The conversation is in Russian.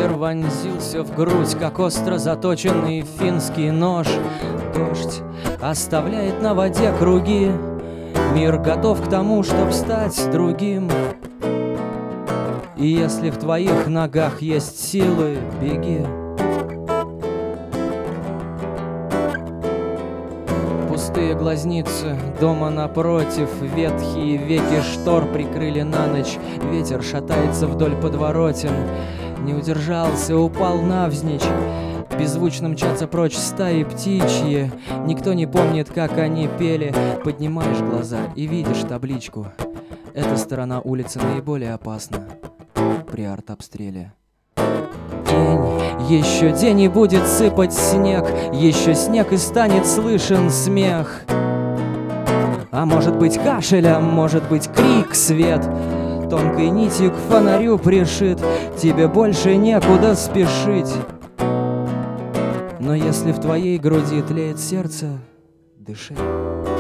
Ветер вонзился в грудь, как остро заточенный финский нож. Дождь оставляет на воде круги. Мир готов к тому, чтоб стать другим. И если в твоих ногах есть силы, беги. Пустые глазницы дома напротив, ветхие веки штор прикрыли на ночь. Ветер шатается вдоль подворотен. Не удержался, упал навзничь. Беззвучно мчатся прочь стаи птичьи. Никто не помнит, как они пели. Поднимаешь глаза и видишь табличку. Эта сторона улицы наиболее опасна при артобстреле. День, еще день и будет сыпать снег. Еще снег и станет слышен смех. А может быть кашель, а может быть крик, свет тонкой нитью к фонарю пришит. Тебе больше некуда спешить. Но если в твоей груди тлеет сердце, дыши.